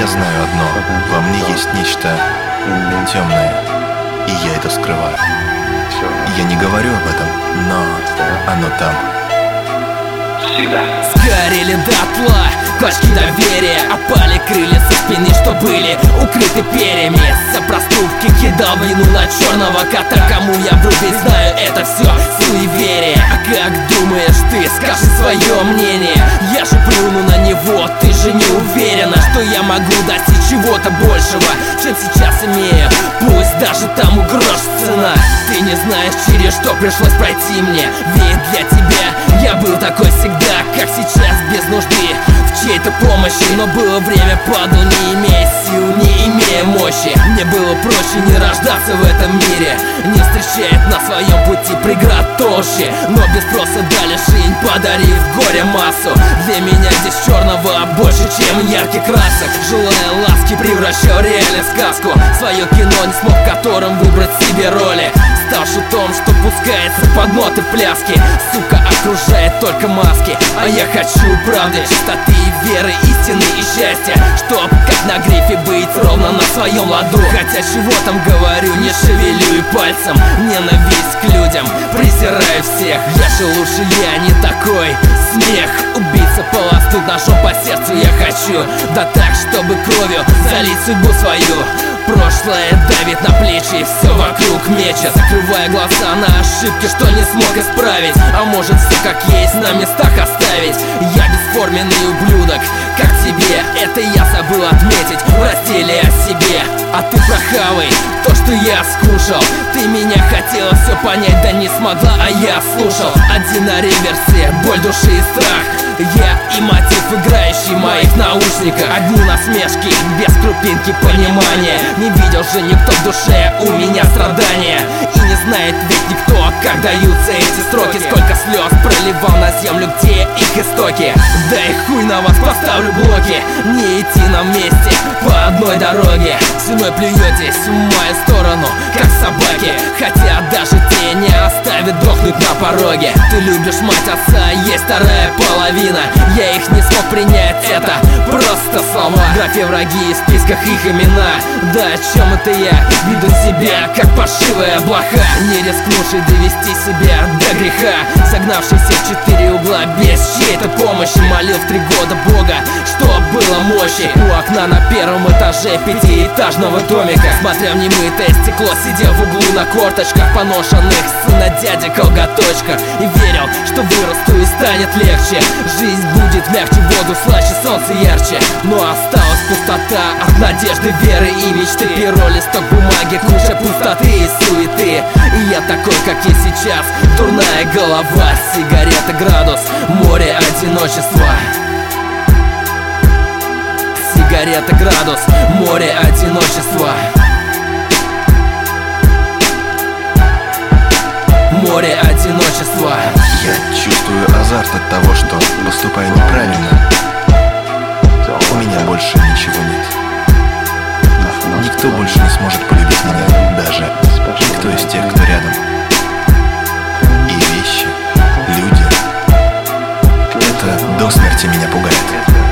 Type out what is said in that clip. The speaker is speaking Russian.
Я знаю одно, во мне есть нечто темное, и я это скрываю. Я не говорю об этом, но оно там. Сгорели дотла клочки доверия, опали крылья со спины, что были укрыты перьями. За проступки кидал вину на черного кота. Кому я врубить, знаю, это все суеверие. А как думаешь ты, скажи свое мнение. Я же плюну на него, ты же не уверена, что я могу достичь чего-то большего, чем сейчас имею. Пусть даже там угрожает цена. Ты не знаешь, через что пришлось пройти мне. Ведь для тебя я был такой всегда, как сейчас, без нужды в чьей-то помощи. Но было время, падал, не имея сил, не имея мощи. Мне было проще не рождаться в этом мире, не встречает на своем пути преград толще. Но без спроса дали жизнь, подарив горе массу. Для меня здесь черного больше, чем ярких красок. Желая ласки, превращал реально в сказку. Свое кино не смог, в котором выбрать себе роли. Стал шутом, что пускается под ноты пляски. Сука окружает только маски, а я хочу правды, чистоты, веры, истины и счастья. Чтоб как на грифе быть ровно на своем ладу. Хотя чего там говорю, не шевелю и пальцем. Ненависть к людям, презираю всех. Я же лучше, я не такой. Смех, убийца полоснуть ножом по сердцу я хочу. Да так, чтобы кровью залить судьбу свою. Прошлое давит на плечи, все вокруг мечет, закрывая глаза на ошибки, что не смог исправить. А может все как есть, на местах оставить. Я бесформенный ублюдок, как тебе, это я забыл отметить в разделе о себе. А ты прохавай то, что я скушал. Ты меня хотела все понять, да не смогла, а я слушал. Один на реверсе, боль души и страх. Я и мотив, играющий в моих наушниках. Одни насмешки, без крупинки понимания. Не видел же никто в душе у меня страдания. И не знает ведь никто, как даются эти строки. Сколько слез проливал на землю, где их истоки. Да и хуй на вас, поставлю блоки. Не идти нам вместе по одной дороге. Всемой плюетесь в мою сторону, как собаки. Хотя даже те не оставят дохнуть на пороге. Ты любишь мать отца, есть вторая половина. Я их не смог принять, это просто слова. В графе враги, в списках их имена. Да о чем это я? Веду себя, как паршивая блоха, не рискнувший довести себя до греха. Загнавшийся в 4 угла без чьей-то помощи. Молил в 3 года Бога, чтоб было мощи. У окна на первом этаже 5-этажного домика, смотря в немытое стекло, сидел в углу на корточках поношенных сына дяди колготочках. И верил, что вырасту и станет легче. Жизнь будет мягче, воду слаще, солнце ярче. Но осталась пустота от надежды, веры и мечты. Перо, листок бумаги, куча пустоты и суеты. И я такой, как я сейчас, дурная голова, сигарета, градус, море одиночества. Сигарета, градус, море одиночества. Море одиночества. Я чувствую азарт от того, что поступаю неправильно. У меня больше ничего нет. Никто больше не сможет полюбить меня, даже никто из тех, кто рядом. И вещи, люди — это до смерти меня пугает.